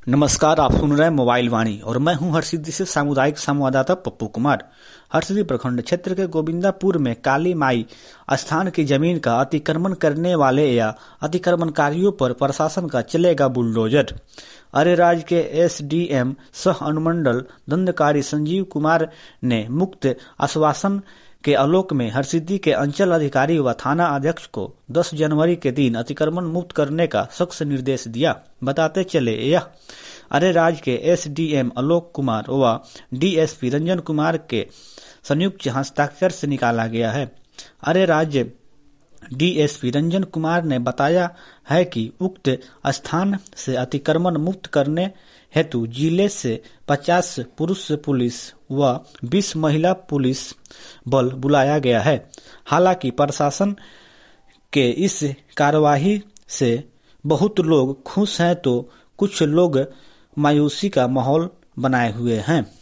नमस्कार, आप सुन रहे हैं मोबाइल वाणी और मैं हूं हरसिद्धि से सामुदायिक संवाददाता पप्पू कुमार। हरसिद्धि प्रखंड क्षेत्र के गोविंदापुर में काली माई स्थान की जमीन का अतिक्रमण करने वाले या अतिक्रमणकारियों पर प्रशासन का चलेगा बुलडोजर। अरेराज के एसडीएम सह अनुमंडल दंडाधिकारी संजीव कुमार ने मुक्त आश्वासन के आलोक में हरसिद्धि के अंचल अधिकारी व थाना अध्यक्ष को 10 जनवरी के दिन अतिक्रमण मुक्त करने का सख्त निर्देश दिया। बताते चले यह अरेराज के एसडीएम आलोक कुमार व डीएसपी रंजन कुमार के संयुक्त हस्ताक्षर से निकाला गया है। अरेराज डीएसपी रंजन कुमार ने बताया है कि उक्त स्थान से अतिक्रमण मुक्त करने हेतु जिले से 50 पुरुष पुलिस व 20 महिला पुलिस बल बुलाया गया है। हालांकि प्रशासन के इस कार्यवाही से बहुत लोग खुश हैं तो कुछ लोग मायूसी का माहौल बनाए हुए हैं।